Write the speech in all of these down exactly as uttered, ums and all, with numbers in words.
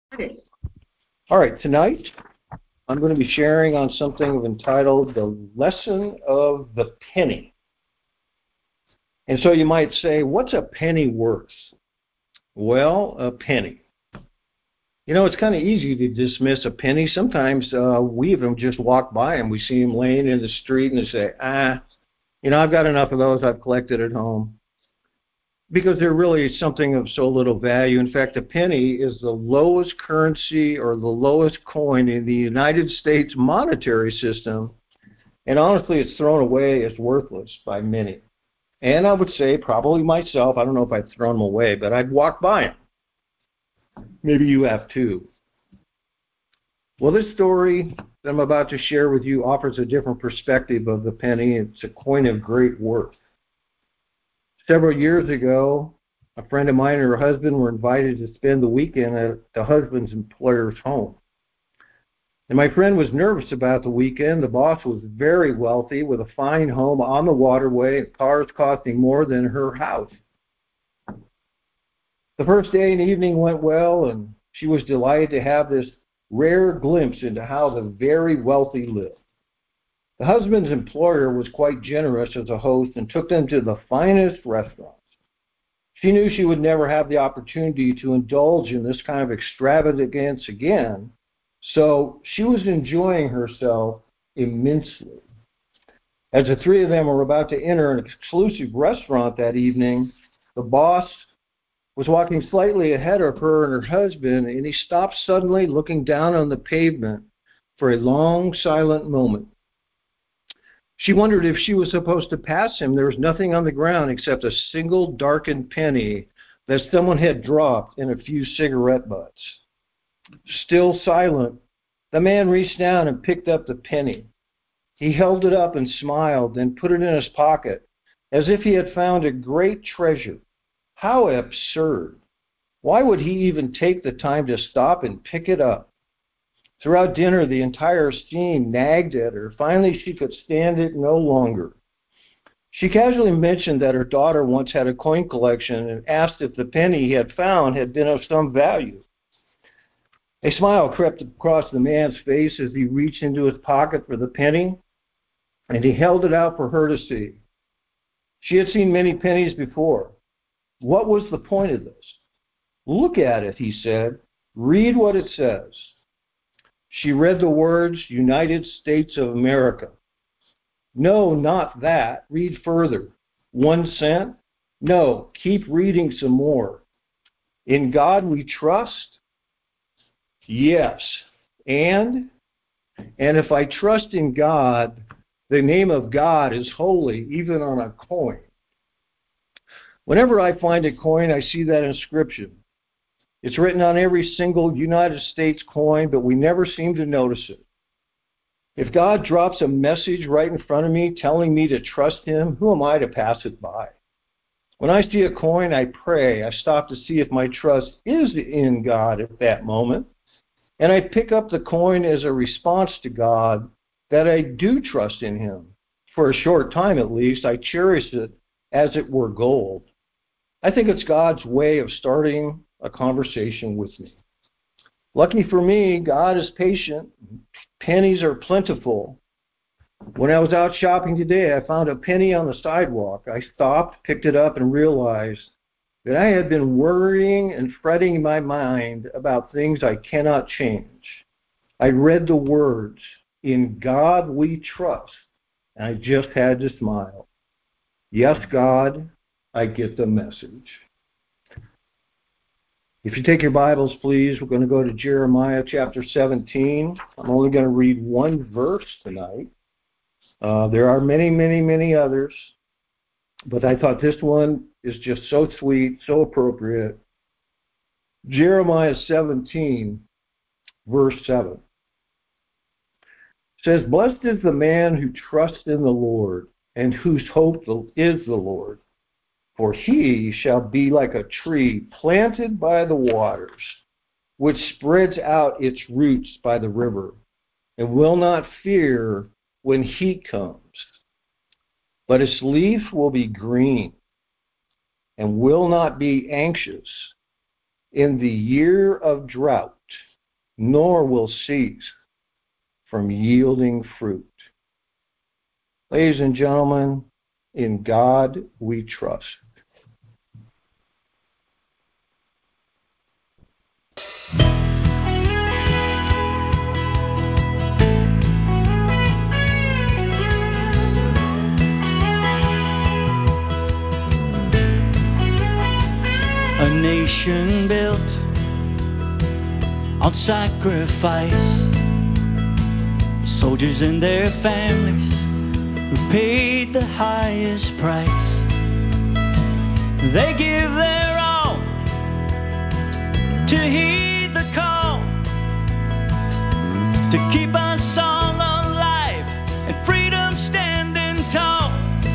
Okay. All right, tonight I'm going to be sharing on something entitled The Lesson of the Penny. And so you might say, what's a penny worth? Well, a penny. You know, it's kind of easy to dismiss a penny. Sometimes uh, we even just walk by and we see them laying in the street and they say, ah, you know, I've got enough of those I've collected at home. Because they're really something of so little value. In fact, a penny is the lowest currency or the lowest coin in the United States monetary system. And honestly, it's thrown away as worthless by many. And I would say, probably myself, I don't know if I'd thrown them away, but I'd walk by them. Maybe you have too. Well, this story that I'm about to share with you offers a different perspective of the penny. It's a coin of great worth. Several years ago, a friend of mine and her husband were invited to spend the weekend at the husband's employer's home. And my friend was nervous about the weekend. The boss was very wealthy with a fine home on the waterway and cars costing more than her house. The first day and evening went well, and she was delighted to have this rare glimpse into how the very wealthy live. The husband's employer was quite generous as a host and took them to the finest restaurants. She knew she would never have the opportunity to indulge in this kind of extravagance again, so she was enjoying herself immensely. As the three of them were about to enter an exclusive restaurant that evening, the boss was walking slightly ahead of her and her husband, and he stopped suddenly, looking down on the pavement for a long, silent moment. She wondered if she was supposed to pass him. There was nothing on the ground except a single darkened penny that someone had dropped in a few cigarette butts. Still silent, the man reached down and picked up the penny. He held it up and smiled, then put it in his pocket, as if he had found a great treasure. How absurd! Why would he even take the time to stop and pick it up? Throughout dinner, the entire scene nagged at her. Finally, she could stand it no longer. She casually mentioned that her daughter once had a coin collection and asked if the penny he had found had been of some value. A smile crept across the man's face as he reached into his pocket for the penny, and he held it out for her to see. She had seen many pennies before. What was the point of this? Look at it, he said. Read what it says. She read the words, United States of America. No, not that. Read further. One cent? No, keep reading some more. In God we trust? Yes. And? And if I trust in God, the name of God is holy, even on a coin. Whenever I find a coin, I see that inscription. It's written on every single United States coin, but we never seem to notice it. If God drops a message right in front of me telling me to trust him, who am I to pass it by? When I see a coin, I pray. I stop to see if my trust is in God at that moment. And I pick up the coin as a response to God that I do trust in him. For a short time at least, I cherish it as it were gold. I think it's God's way of starting a conversation with me. Lucky for me, God is patient. Pennies are plentiful. When I was out shopping today, I found a penny on the sidewalk. I stopped, picked it up, and realized that I had been worrying and fretting in my mind about things I cannot change. I read the words, in God we trust, and I just had to smile. Yes, God, I get the message. If you take your Bibles, please, we're going to go to Jeremiah chapter seventeen. I'm only going to read one verse tonight. Uh, there are many, many, many others, but I thought this one is just so sweet, so appropriate. Jeremiah seventeen, verse seven. It says, Blessed is the man who trusts in the Lord and whose hope is the Lord. For he shall be like a tree planted by the waters, which spreads out its roots by the river, and will not fear when heat comes. But its leaf will be green, and will not be anxious in the year of drought, nor will cease from yielding fruit. Ladies and gentlemen, in God we trust. A nation built on sacrifice, soldiers and their families who paid the highest price. They give their all to heed the call, to keep our song alive and freedom standing tall.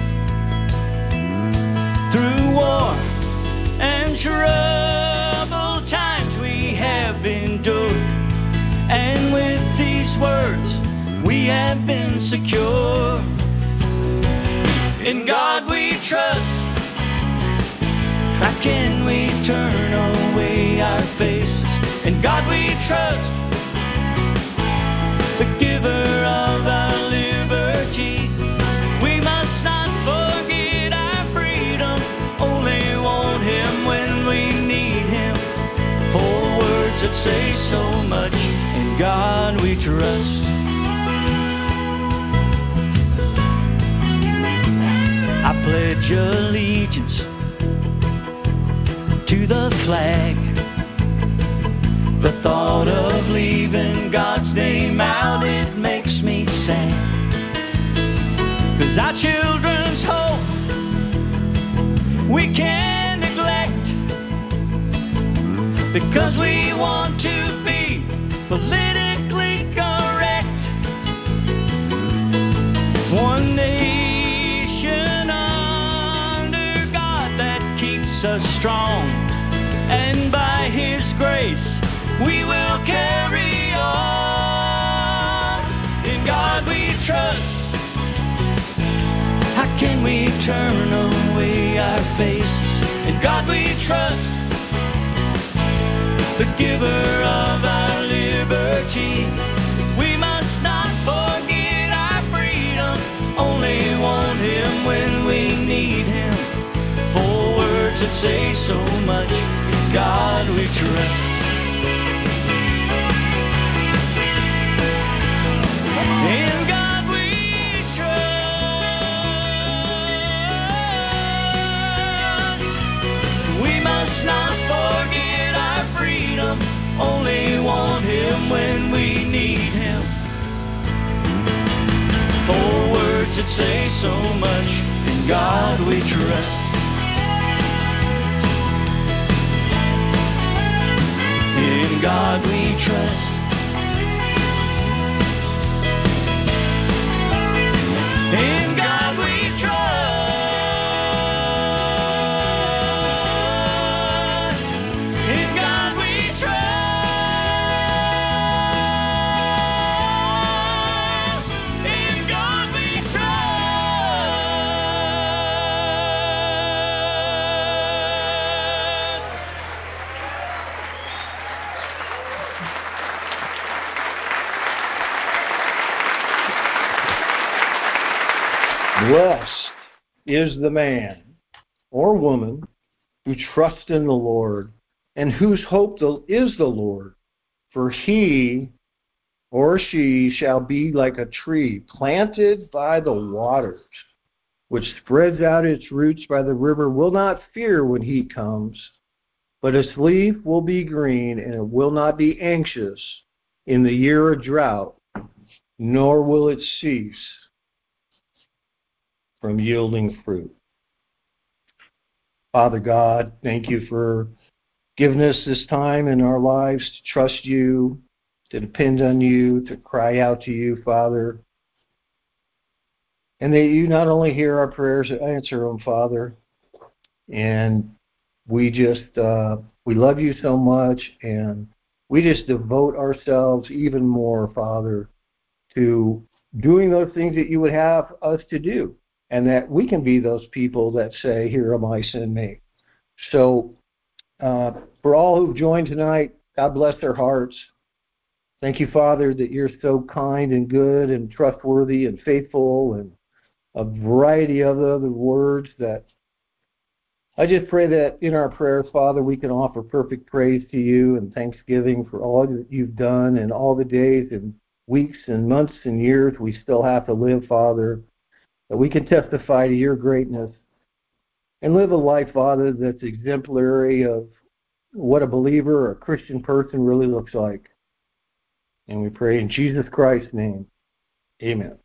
Through war and troubled times we have endured, and with these words we have been secure. In God we trust. How can we turn away our faces? In God we trust, the giver of our liberty. We must not forget our freedom, only want Him when we need Him. For words that say so much, in God we trust. I pledge allegiance to the flag. The thought of leaving God's name out, it makes me sad. 'Cause our children's hope we can't neglect, because we want to be politically correct. One nation under God that keeps us strong, and by His grace we will carry on. In God we trust. How can we turn away our faces? In God we trust, the giver of our liberty. We must not forget our freedom, only want Him when we need Him. For words that say so much, in God we trust. In God we trust. We must not forget our freedom, only want Him when we need Him. For words that say so much, in God we trust. In God we trust. In God we trust. In God we trust. In God we Blessed is the man or woman who trusts in the Lord and whose hope is the Lord. For he or she shall be like a tree planted by the waters, which spreads out its roots by the river, will not fear when heat comes, but its leaf will be green, and it will not be anxious in the year of drought, nor will it cease from yielding fruit. Father God, thank you for giving us this time in our lives to trust you, to depend on you, to cry out to you, Father. And that you not only hear our prayers, but answer them, Father. And we just, uh, we love you so much, and we just devote ourselves even more, Father, to doing those things that you would have us to do. And that we can be those people that say, here am I, send me. So Uh, for all who've joined tonight, God bless their hearts. Thank you, Father, that you're so kind and good and trustworthy and faithful, and a variety of other words that I just pray that in our prayers, Father, we can offer perfect praise to you and thanksgiving for all that you've done and all the days and weeks and months and years we still have to live, Father, that we can testify to your greatness and live a life, Father, that's exemplary of what a believer or a Christian person really looks like. And we pray in Jesus Christ's name. Amen.